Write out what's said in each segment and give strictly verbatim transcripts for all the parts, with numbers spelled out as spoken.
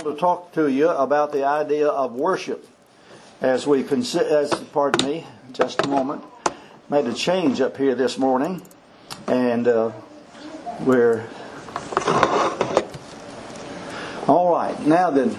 want to talk to you about the idea of worship as we consider, as, pardon me, just a moment. Made a change up here this morning, and uh, we're all right. Now then,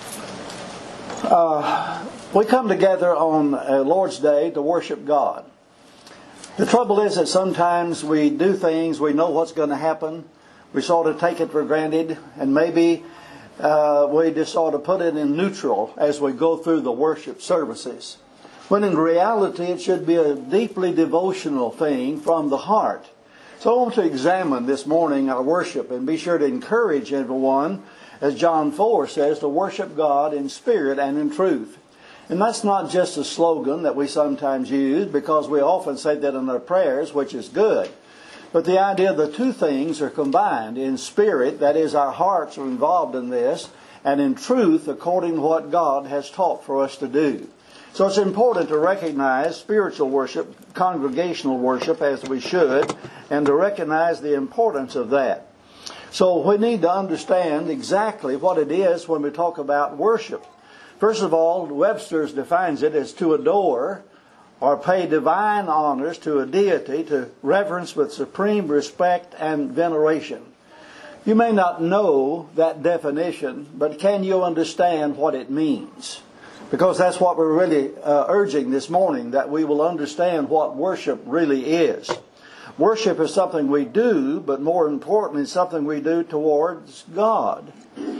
uh, we come together on uh, Lord's Day to worship God. The trouble is that sometimes we do things, we know what's going to happen, we sort of take it for granted, and maybe uh, we just sort of put it in neutral as we go through the worship services. When in reality it should be a deeply devotional thing from the heart. So I want to examine this morning our worship and be sure to encourage everyone, as John four says, to worship God in spirit and in truth. And that's not just a slogan that we sometimes use, because we often say that in our prayers, which is good. But the idea the two things are combined in spirit, that is, our hearts are involved in this, and in truth according to what God has taught for us to do. So it's important to recognize spiritual worship, congregational worship, as we should, and to recognize the importance of that. So we need to understand exactly what it is when we talk about worship. First of all, Webster's defines it as to adore or pay divine honors to a deity, to reverence with supreme respect and veneration. You may not know that definition, but can you understand what it means? Because that's what we're really uh, urging this morning, that we will understand what worship really is. Worship is something we do, but more importantly, it's something we do towards God.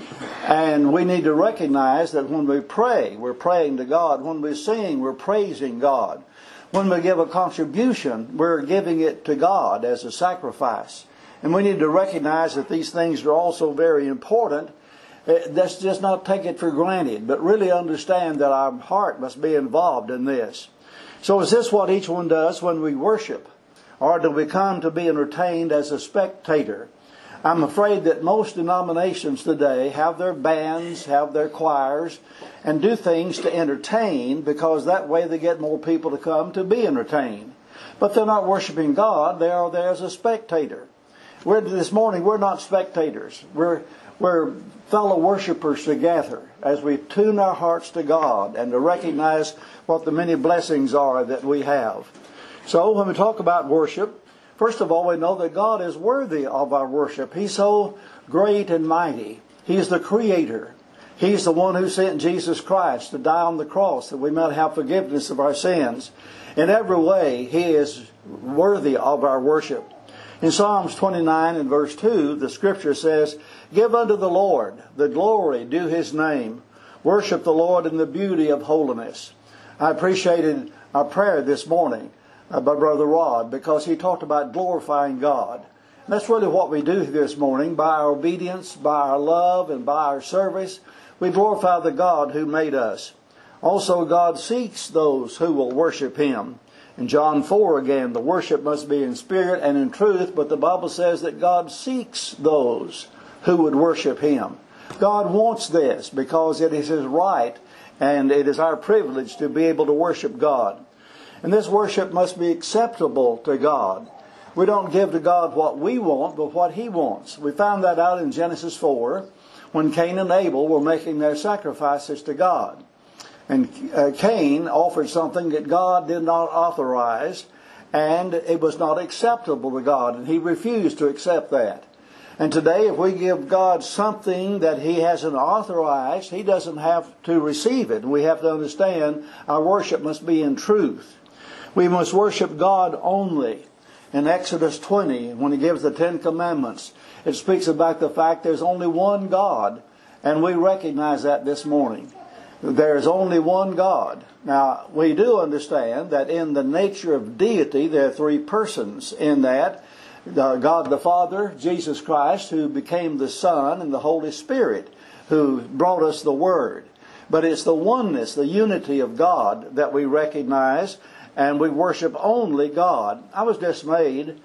And we need to recognize that when we pray, we're praying to God. When we sing, we're praising God. When we give a contribution, we're giving it to God as a sacrifice. And we need to recognize that these things are also very important. Let's just not take it for granted, but really understand that our heart must be involved in this. So is this what each one does when we worship? Or do we come to be entertained as a spectator? I'm afraid that most denominations today have their bands, have their choirs, and do things to entertain, because that way they get more people to come to be entertained. But they're not worshiping God, they are there as a spectator. We're, this morning we're not spectators. We're We're fellow worshipers together as we tune our hearts to God and to recognize what the many blessings are that we have. So when we talk about worship, first of all, we know that God is worthy of our worship. He's so great and mighty. He's the Creator. He's the one who sent Jesus Christ to die on the cross that we might have forgiveness of our sins. In every way, He is worthy of our worship. In Psalms twenty-nine and verse two, the Scripture says, "Give unto the Lord the glory due His name. Worship the Lord in the beauty of holiness." I appreciated our prayer this morning uh, by Brother Rod, because he talked about glorifying God. And that's really what we do this morning. By our obedience, by our love, and by our service, we glorify the God who made us. Also, God seeks those who will worship Him. In John four again, the worship must be in spirit and in truth, but the Bible says that God seeks those who would worship Him. God wants this because it is His right, and it is our privilege to be able to worship God. And this worship must be acceptable to God. We don't give to God what we want, but what He wants. We found that out in Genesis four, when Cain and Abel were making their sacrifices to God. And uh, Cain offered something that God did not authorize, and it was not acceptable to God, and he refused to accept that. And today, if we give God something that He hasn't authorized, He doesn't have to receive it. We have to understand our worship must be in truth. We must worship God only. In Exodus twenty, when He gives the Ten Commandments, it speaks about the fact there's only one God, and we recognize that this morning. There is only one God. Now, we do understand that in the nature of deity, there are three persons in that. God the Father, Jesus Christ, who became the Son, and the Holy Spirit, who brought us the Word. But it's the oneness, the unity of God that we recognize, and we worship only God. I was dismayed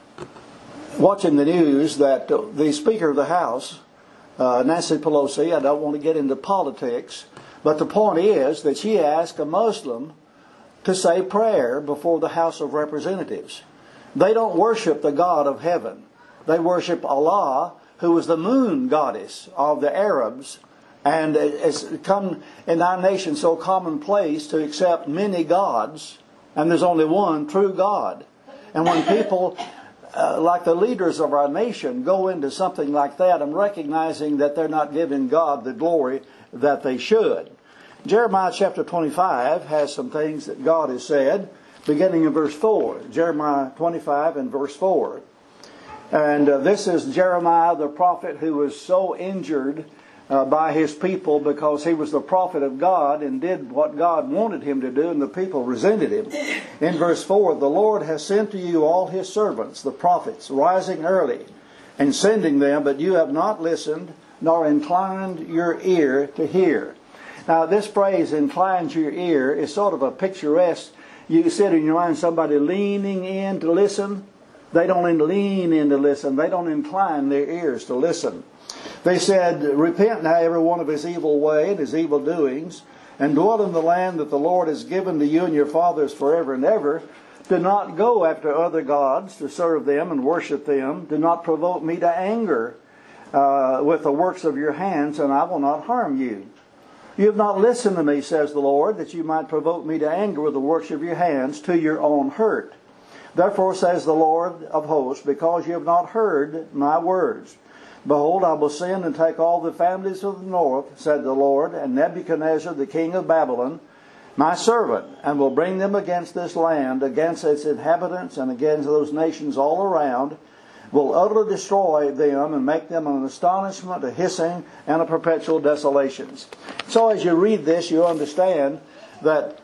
watching the news that the Speaker of the House, uh, Nancy Pelosi, I don't want to get into politics, but the point is that she asked a Muslim to say prayer before the House of Representatives. They don't worship the God of heaven. They worship Allah, who was the moon goddess of the Arabs And it's come in our nation so commonplace to accept many gods, and there's only one true God. And when people, uh, like the leaders of our nation, go into something like that, I'm recognizing that they're not giving God the glory that they should. Jeremiah chapter twenty-five has some things that God has said, beginning in verse four. Jeremiah twenty-five and verse four. And uh, this is Jeremiah the prophet who was so injured Uh, by his people because he was the prophet of God and did what God wanted him to do, and the people resented him. In verse four, the Lord has sent to you all his servants, the prophets, rising early and sending them, but you have not listened nor inclined your ear to hear. Now this phrase, inclined your ear, is sort of a picturesque. You sit in your mind somebody leaning in to listen. They don't lean in to listen. They don't incline their ears to listen. They said, repent now every one of his evil way and his evil doings, and dwell in the land that the Lord has given to you and your fathers forever and ever. Do not go after other gods to serve them and worship them. Do not provoke me to anger uh, with the works of your hands, and I will not harm you. You have not listened to me, says the Lord, that you might provoke me to anger with the works of your hands to your own hurt. Therefore says the Lord of hosts, because you have not heard my words, behold, I will send and take all the families of the north, said the Lord, and Nebuchadnezzar the king of Babylon, my servant, and will bring them against this land, against its inhabitants, and against those nations all around, will utterly destroy them and make them an astonishment, a hissing, and a perpetual desolations. So as you read this, you understand that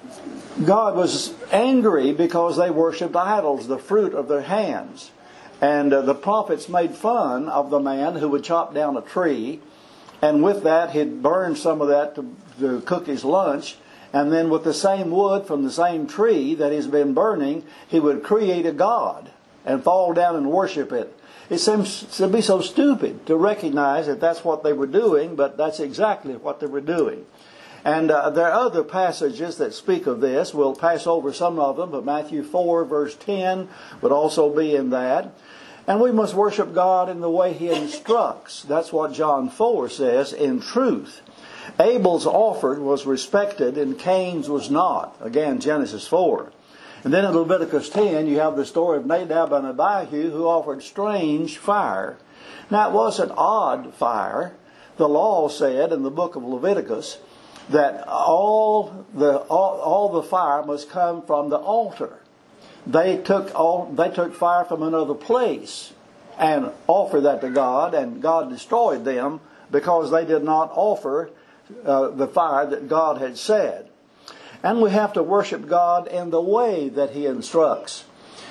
God was angry because they worshipped idols, the fruit of their hands. And uh, the prophets made fun of the man who would chop down a tree, and with that he'd burn some of that to, to cook his lunch, and then with the same wood from the same tree that he's been burning, he would create a god and fall down and worship it. It seems to be so stupid to recognize that that's what they were doing, but that's exactly what they were doing. And uh, there are other passages that speak of this. We'll pass over some of them, but Matthew four verse ten would also be in that. And we must worship God in the way He instructs. That's what John four says, in truth. Abel's offered was respected and Cain's was not. Again, Genesis four. And then in Leviticus ten, you have the story of Nadab and Abihu who offered strange fire. Now it wasn't odd fire. The law said in the book of Leviticus that all the all, all the fire must come from the altar. They took all they took fire from another place and offered that to God, and God destroyed them because they did not offer uh, the fire that God had said. And we have to worship God in the way that He instructs.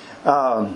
Um,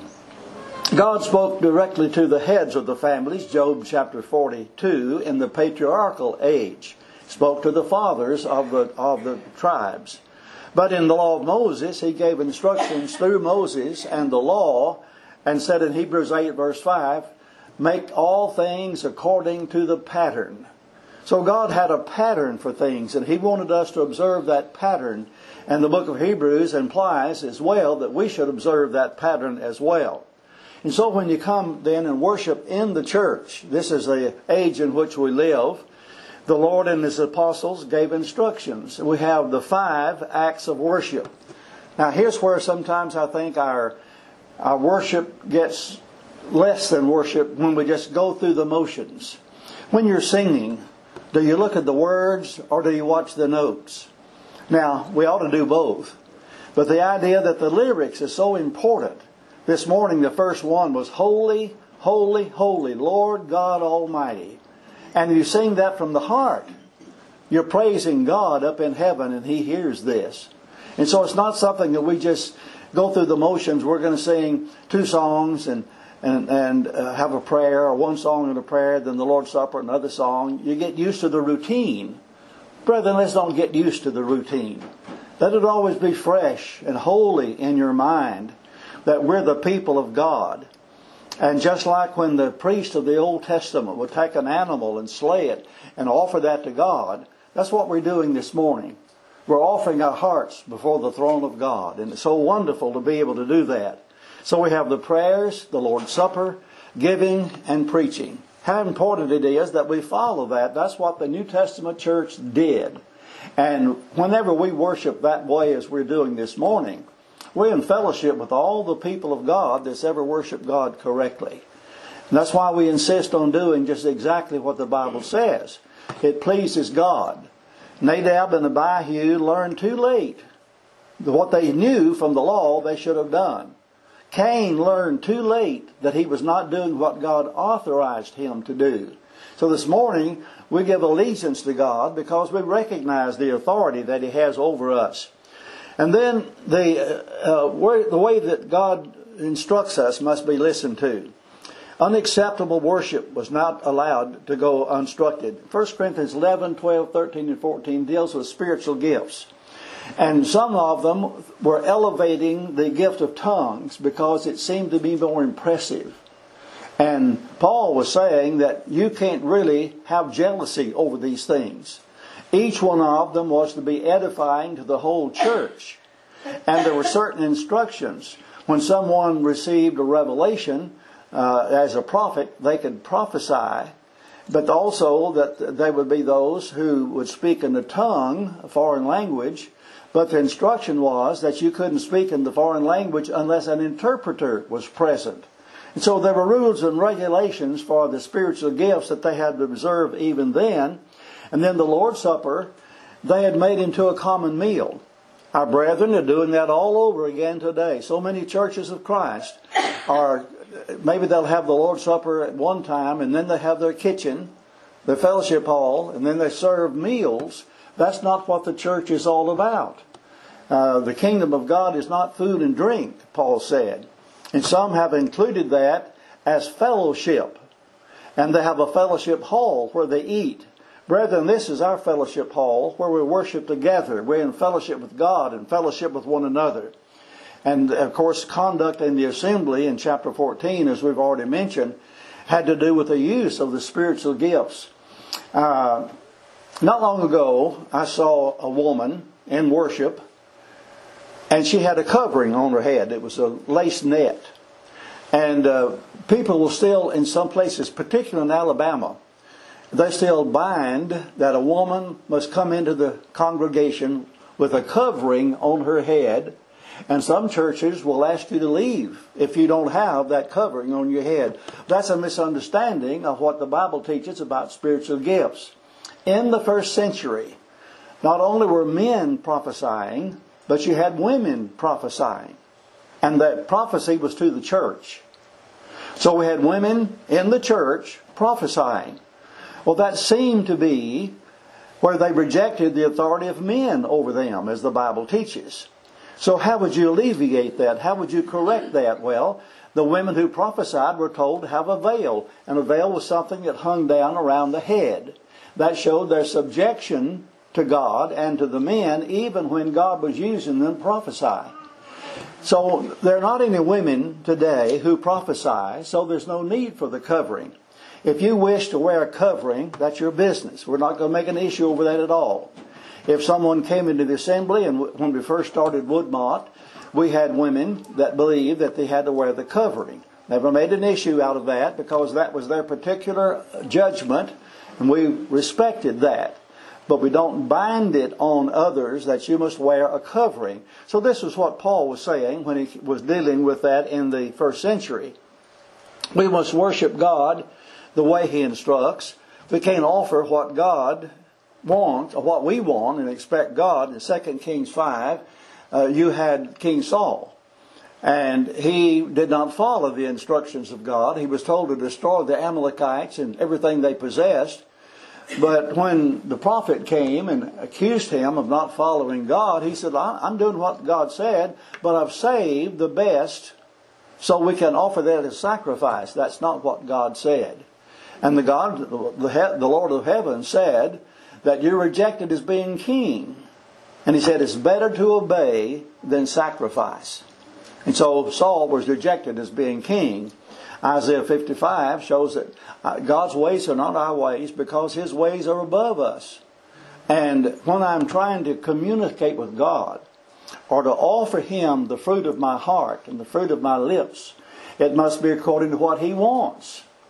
God spoke directly to the heads of the families, Job chapter forty-two, in the patriarchal age. Spoke to the fathers of the of the tribes. But in the law of Moses, He gave instructions through Moses and the law, and said in Hebrews eight verse five, make all things according to the pattern. So God had a pattern for things, and He wanted us to observe that pattern. And the book of Hebrews implies as well that we should observe that pattern as well. And so when you come then and worship in the church, this is the age in which we live, the Lord and His apostles gave instructions. We have the five acts of worship. Now here's where sometimes I think our, our worship gets less than worship when we just go through the motions. When you're singing, do you look at the words or do you watch the notes? Now, we ought to do both. But the idea that the lyrics is so important. This morning the first one was Holy, Holy, Holy, Lord God Almighty. And you sing that from the heart. You're praising God up in heaven and He hears this. And so it's not something that we just go through the motions. We're going to sing two songs and and, and uh, have a prayer, or one song and a prayer, then the Lord's Supper, another song. You get used to the routine. Brethren, let's don't get used to the routine. Let it always be fresh and holy in your mind that we're the people of God. And just like when the priest of the Old Testament would take an animal and slay it and offer that to God, that's what we're doing this morning. We're offering our hearts before the throne of God. And it's so wonderful to be able to do that. So we have the prayers, the Lord's Supper, giving, and preaching. how important it is that we follow that. That's what the New Testament church did. And whenever we worship that way as we're doing this morning, we're in fellowship with all the people of God that's ever worshiped God correctly. And that's why we insist on doing just exactly what the Bible says. It pleases God. Nadab and Abihu learned too late what they knew from the law they should have done. Cain learned too late that he was not doing what God authorized him to do. So this morning we give allegiance to God because we recognize the authority that He has over us. And then the, uh, uh, the way that God instructs us must be listened to. Unacceptable worship was not allowed to go uninstructed. First Corinthians eleven, twelve, thirteen, and fourteen deals with spiritual gifts. And some of them were elevating the gift of tongues because it seemed to be more impressive. And Paul was saying that you can't really have jealousy over these things. Each one of them was to be edifying to the whole church. And there were certain instructions. When someone received a revelation uh, as a prophet, they could prophesy. But also that they would be those who would speak in the tongue, a foreign language. But the instruction was that you couldn't speak in the foreign language unless an interpreter was present. And so there were rules and regulations for the spiritual gifts that they had to observe even then. And then the Lord's Supper, they had made into a common meal. Our brethren are doing that all over again today. So many churches of Christ are, maybe they'll have the Lord's Supper at one time, and then they have their kitchen, their fellowship hall, and then they serve meals. That's not what the church is all about. Uh, the kingdom of God is not food and drink, Paul said. And some have included that as fellowship. And they have a fellowship hall where they eat. Brethren, this is our fellowship hall where we worship together. We're in fellowship with God and fellowship with one another. And of course, conduct in the assembly in chapter fourteen, as we've already mentioned, had to do with the use of the spiritual gifts. Uh, not long ago, I saw a woman in worship, and she had a covering on her head. It was a lace net. And uh, people will still, in some places, particularly in Alabama, they still bind that a woman must come into the congregation with a covering on her head. And some churches will ask you to leave if you don't have that covering on your head. That's a misunderstanding of what the Bible teaches about spiritual gifts. In the first century, not only were men prophesying, but you had women prophesying. And that prophecy was to the church. So we had women in the church prophesying. Well, that seemed to be where they rejected the authority of men over them, as the Bible teaches. So how would you alleviate that? How would you correct that? Well, the women who prophesied were told to have a veil. And a veil was something that hung down around the head. That showed their subjection to God and to the men, even when God was using them to prophesy. So there are not any women today who prophesy, so there's no need for the covering. If you wish to wear a covering, that's your business. We're not going to make an issue over that at all. If someone came into the assembly, and when we first started Woodmont, we had women that believed that they had to wear the covering. Never made an issue out of that because that was their particular judgment, and we respected that. But we don't bind it on others that you must wear a covering. So this is what Paul was saying when he was dealing with that in the first century. We must worship God the way He instructs. We can't offer what God wants, or what we want, and expect God. In Second Kings five, uh, you had King Saul. And he did not follow the instructions of God. He was told to destroy the Amalekites and everything they possessed. But when the prophet came and accused him of not following God, he said, I'm doing what God said, but I've saved the best so we can offer that as sacrifice. That's not what God said. And the God, the, the Lord of heaven said that you're rejected as being king. And He said it's better to obey than sacrifice. And so Saul was rejected as being king. Isaiah fifty-five shows that God's ways are not our ways because His ways are above us. And when I'm trying to communicate with God or to offer Him the fruit of my heart and the fruit of my lips, it must be according to what He wants.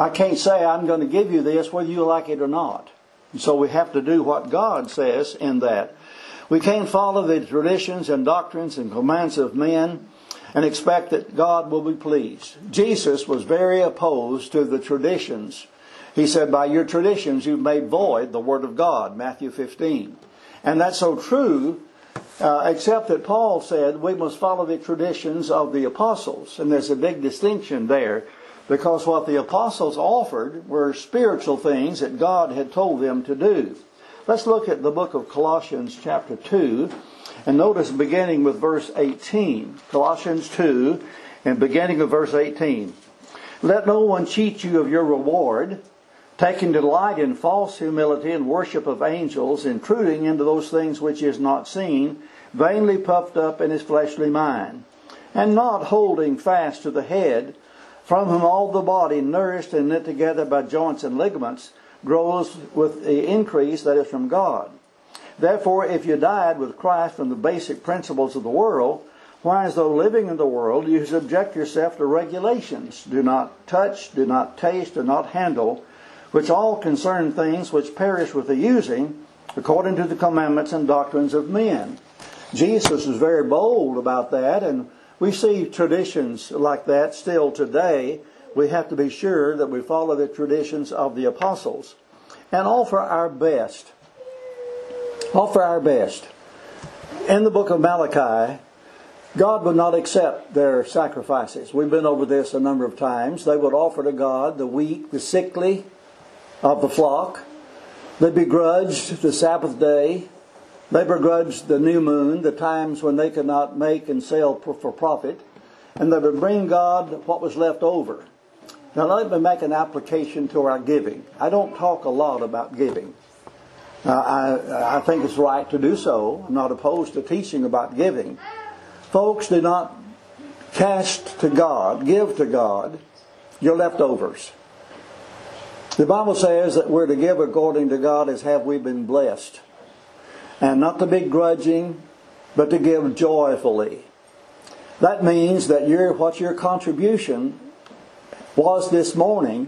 I can't say I'm going to give you this whether you like it or not. So we have to do what God says in that. We can't follow the traditions and doctrines and commands of men and expect that God will be pleased. Jesus was very opposed to the traditions. He said, by your traditions you've made void the word of God, Matthew fifteen. And that's so true, uh, except that Paul said we must follow the traditions of the apostles. And there's a big distinction there, because what the apostles offered were spiritual things that God had told them to do. Let's look at the book of Colossians chapter two, and notice beginning with verse eighteen. Colossians two, and beginning of verse eighteen. Let no one cheat you of your reward, taking delight in false humility and worship of angels, intruding into those things which is not seen, vainly puffed up in his fleshly mind, and not holding fast to the head, from whom all the body, nourished and knit together by joints and ligaments, grows with the increase that is from God. Therefore, if you died with Christ from the basic principles of the world, why, as though living in the world, you subject yourself to regulations. Do not touch, do not taste, do not handle, which all concern things which perish with the using, according to the commandments and doctrines of men. Jesus is very bold about that, and we see traditions like that still today. We have to be sure that we follow the traditions of the apostles and offer our best. Offer our best. In the book of Malachi, God would not accept their sacrifices. We've been over this a number of times. They would offer to God the weak, the sickly of the flock. They begrudged the Sabbath day. They begrudged the new moon, the times when they could not make and sell for profit. And they would bring God what was left over. Now let me make an application to our giving. I don't talk a lot about giving. Uh, I, I think it's right to do so. I'm not opposed to teaching about giving. Folks, do not cast to God, give to God, your leftovers. The Bible says that we're to give according to God as have we been blessed. And not to be grudging, but to give joyfully. That means that your what your contribution was this morning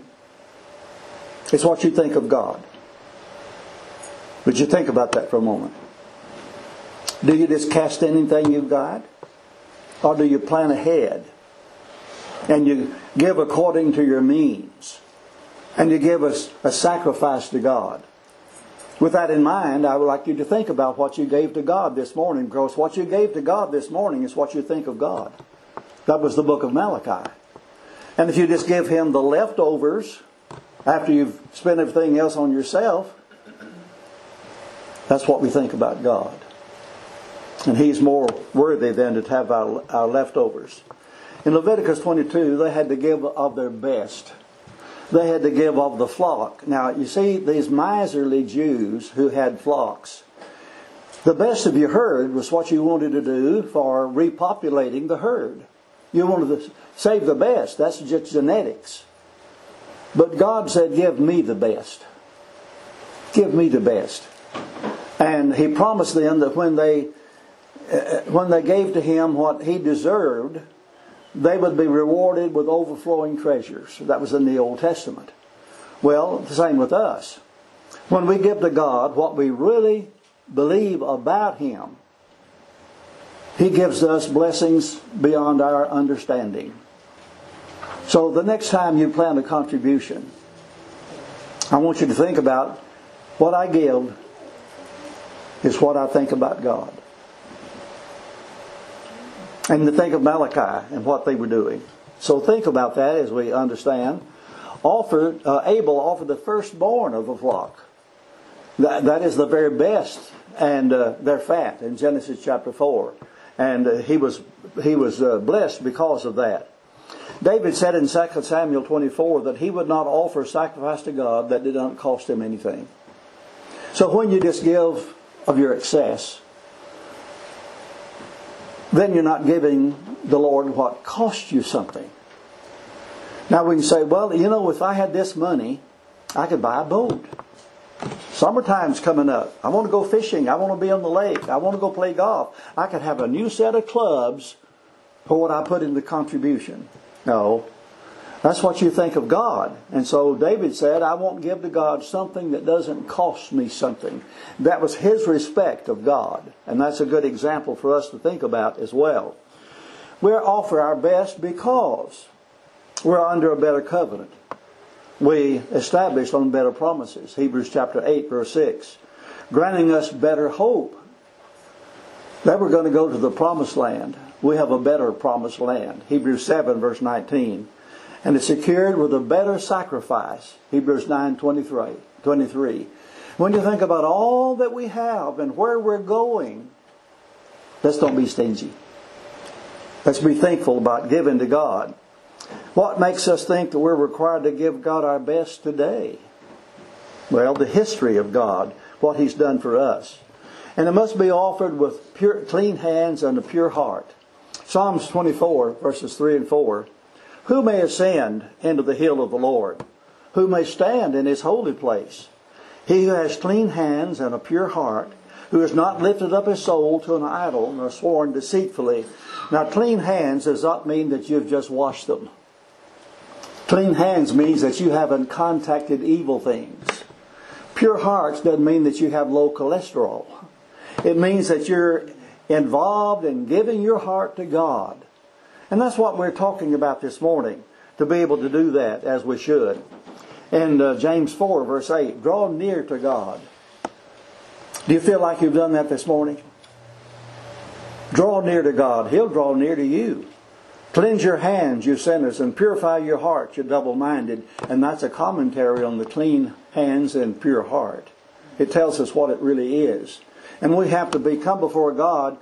is what you think of God. Would you think about that for a moment? Do you just cast anything you've got? Or do you plan ahead? And you give according to your means. And you give us a, a sacrifice to God. With that in mind, I would like you to think about what you gave to God this morning, because what you gave to God this morning is what you think of God. That was the book of Malachi. And if you just give Him the leftovers after you've spent everything else on yourself, that's what we think about God. And He's more worthy than to have our, our leftovers. In Leviticus twenty-two, they had to give of their best. They had to give of the flock. Now, you see, these miserly Jews who had flocks, the best of your herd was what you wanted to do for repopulating the herd. You wanted to save the best. That's just genetics. But God said, give me the best. Give me the best. And He promised them that when they, uh, when they gave to Him what He deserved, they would be rewarded with overflowing treasures. That was in the Old Testament. Well, the same with us. When we give to God what we really believe about Him, He gives us blessings beyond our understanding. So the next time you plan a contribution, I want you to think about what I give is what I think about God. And to think of Malachi and what they were doing. So think about that as we understand. Offer, uh, Abel offered the firstborn of the flock. That, that is the very best, and uh, their fat in Genesis chapter four. And uh, he was he was uh, blessed because of that. David said in Second Samuel twenty-four that he would not offer sacrifice to God that did not cost him anything. So when you just give of your excess, then you're not giving the Lord what cost you something. Now we can say, well, you know, if I had this money, I could buy a boat. Summertime's coming up. I want to go fishing. I want to be on the lake. I want to go play golf. I could have a new set of clubs for what I put in the contribution. No. That's what you think of God. And so David said, I won't give to God something that doesn't cost me something. That was his respect of God. And that's a good example for us to think about as well. We offer our best because we're under a better covenant. We established on better promises. Hebrews chapter eight, verse six. Granting us better hope that we're going to go to the promised land. We have a better promised land. Hebrews seven, verse nineteen. And it's secured with a better sacrifice. Hebrews nine, twenty-three. When you think about all that we have and where we're going, let's don't be stingy. Let's be thankful about giving to God. What makes us think that we're required to give God our best today? Well, the history of God, what He's done for us. And it must be offered with pure, clean hands and a pure heart. Psalms twenty-four, verses three and four. Who may ascend into the hill of the Lord? Who may stand in His holy place? He who has clean hands and a pure heart, who has not lifted up his soul to an idol, nor sworn deceitfully. Now, clean hands does not mean that you've just washed them. Clean hands means that you haven't contacted evil things. Pure hearts doesn't mean that you have low cholesterol. It means that you're involved in giving your heart to God. And that's what we're talking about this morning, to be able to do that as we should. In uh, James four, verse eight, draw near to God. Do you feel like you've done that this morning? Draw near to God. He'll draw near to you. Cleanse your hands, you sinners, and purify your hearts, you double-minded. And that's a commentary on the clean hands and pure heart. It tells us what it really is. And we have to be come before God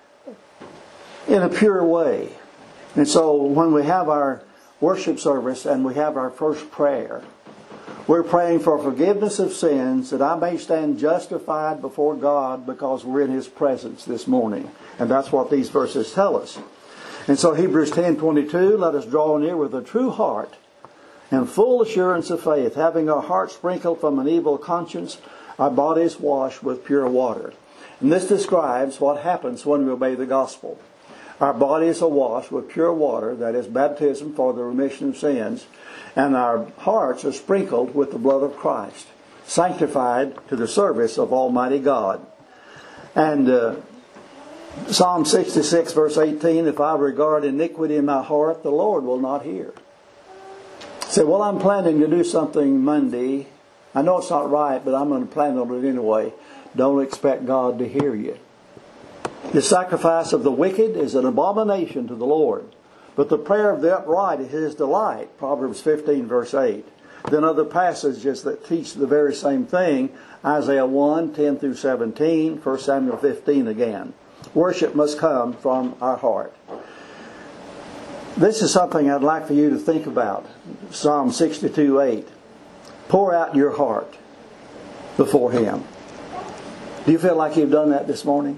in a pure way. And so when we have our worship service and we have our first prayer, we're praying for forgiveness of sins, that I may stand justified before God because we're in His presence this morning. And that's what these verses tell us. And so Hebrews ten twenty-two, let us draw near with a true heart and full assurance of faith, having our hearts sprinkled from an evil conscience, our bodies washed with pure water. And this describes what happens when we obey the gospel. Our bodies are washed with pure water, that is baptism for the remission of sins, and our hearts are sprinkled with the blood of Christ, sanctified to the service of Almighty God. And uh, Psalm sixty-six, verse eighteen, if I regard iniquity in my heart, the Lord will not hear. Say, well, I'm planning to do something Monday. I know it's not right, but I'm going to plan on it anyway. Don't expect God to hear you. The sacrifice of the wicked is an abomination to the Lord, but the prayer of the upright is His delight. Proverbs fifteen, verse eight. Then other passages that teach the very same thing. Isaiah one, ten through seventeen, First Samuel fifteen again. Worship must come from our heart. This is something I'd like for you to think about. Psalm sixty-two, eight. Pour out your heart before Him. Do you feel like you've done that this morning?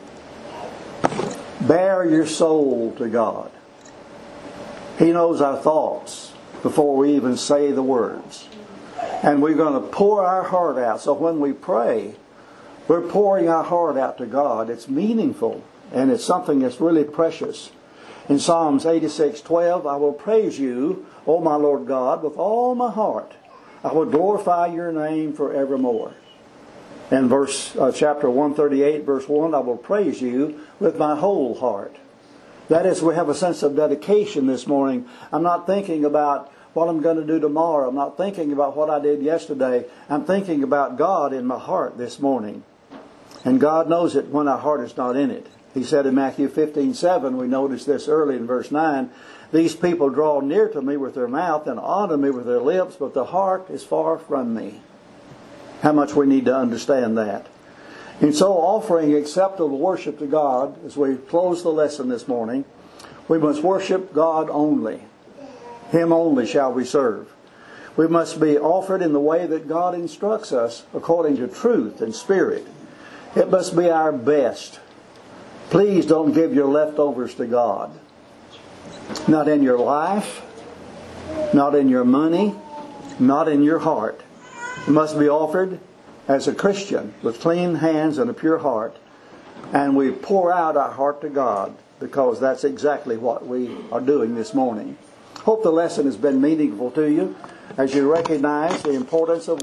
Bare your soul to God. He knows our thoughts before we even say the words. And we're going to pour our heart out. So when we pray, we're pouring our heart out to God. It's meaningful, and it's something that's really precious. In Psalms eighty-six, twelve, I will praise you, O my Lord God, with all my heart. I will glorify your name forevermore. In verse uh, chapter one thirty-eight, verse one, I will praise you with my whole heart. That is, we have a sense of dedication this morning. I'm not thinking about what I'm going to do tomorrow. I'm not thinking about what I did yesterday. I'm thinking about God in my heart this morning. And God knows it when our heart is not in it. He said in Matthew fifteen, seven, we noticed this early in verse nine, these people draw near to me with their mouth and honor me with their lips, but the heart is far from me. How much we need to understand that. And so offering acceptable worship to God, as we close the lesson this morning, we must worship God only. Him only shall we serve. We must be offered in the way that God instructs us, according to truth and spirit. It must be our best. Please don't give your leftovers to God. Not in your life, not in your money, not in your heart. It must be offered as a Christian with clean hands and a pure heart. And we pour out our heart to God, because that's exactly what we are doing this morning. Hope the lesson has been meaningful to you as you recognize the importance of